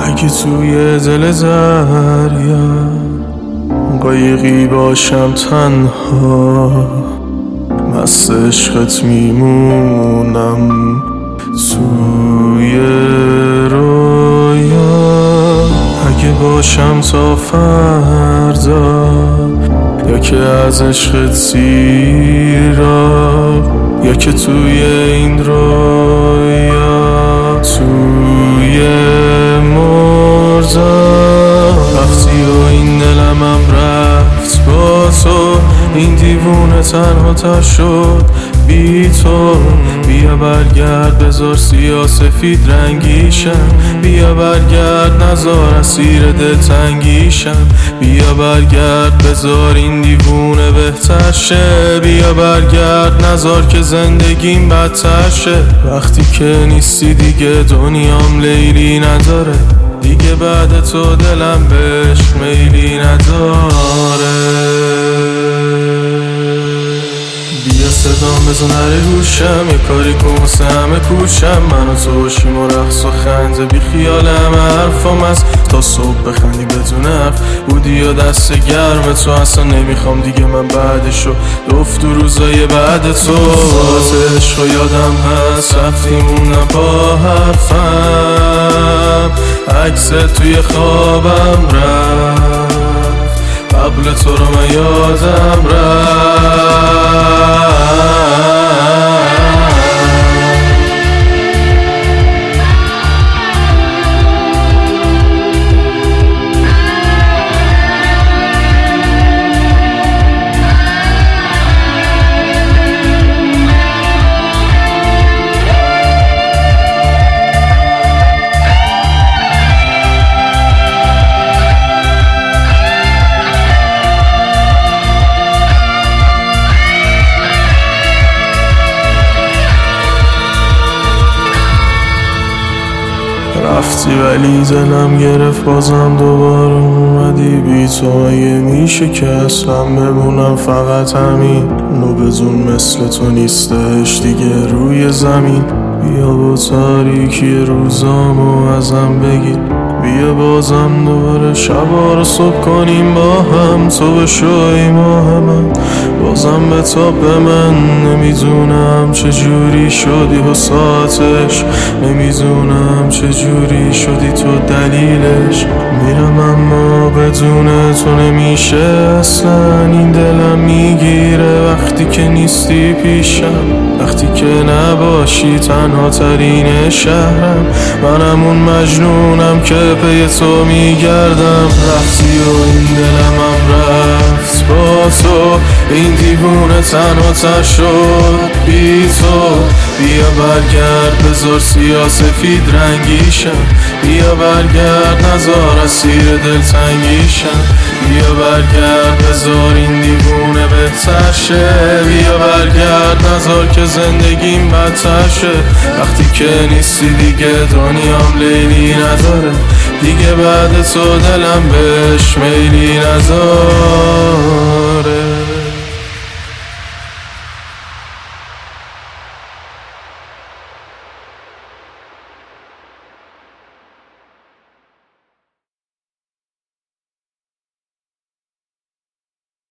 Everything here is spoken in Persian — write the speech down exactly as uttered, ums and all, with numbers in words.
اگه توی دل دریا قایقی باشم تنها، مست عشقت میمونم توی رویا. اگه باشم تا فردا، یا که از عشقت سیراب، یا که توی این رویا توی مردم. رفتی و این دلمم رفت با تو، این دیوونه تنها تر شد بی تو. بیا برگرد بذار سیاه سفید رنگیشم، بیا برگرد نذار اسیر دل تنگیشم. بیا برگرد بذار این دیوونه بهتر شه، بیا برگرد نذار که زندگیم بدتر شه. وقتی که نیستی دیگه دنیام لیلی نداره، دیگه بعد تو دلم بهش میلی نداره. بیا صدام بزن نره گوشم، یه کاری کن واسه همه کوچم. من و تو باشیم و رقص و خنده، بی خیال همه حرفام هست تا صبح بخندی بدون حرف. بودی یا دست گرم تو، اصلا نمیخوام دیگه من بعدشو. دفت و روزای بعد تو ساعت عشق یادم هست، رفتیمونم با حرفم. عکس توی خوابم رفت، قبل تو رو من یادم رفت. رفتی ولی دلم گرفت بازم دوباره اومدی. بی تو اگه میشه که اصلا بمونم فقط همین، نو بدون مثل تو نیستش دیگه روی زمین. بیا با تاریکی روزامو ازم بگیر، بیا بازم دوباره شبا رو صبح کنیم با هم. تو بشوی ماه من بازم به تا به من، نمیدونم چجوری شدی و ساعتش، نمیدونم چجوری شدی تو دلیلش. میرم اما بدون تو نمیشه اصلا، این دلم میگیره وقتی که نیستی پیشم. وقتی که نباشی تنها ترین شهرم، منم اون مجنونم که پی تو میگردم. رفتی و این دلمم رفت با تو، این دیوونه تنها تر شد بی تو. بیا برگرد بذار سیاه سفید رنگیشم، بیا برگرد نذار اسیر دل تنگیشم. بیا برگرد بذار این دیوونه بهتر شه، بیا برگرد نذار که زندگیم بدتر شه. وقتی که نیستی دیگه دنیام لیلی نداره، دیگه بعد تو دلم بهش میلی نداره.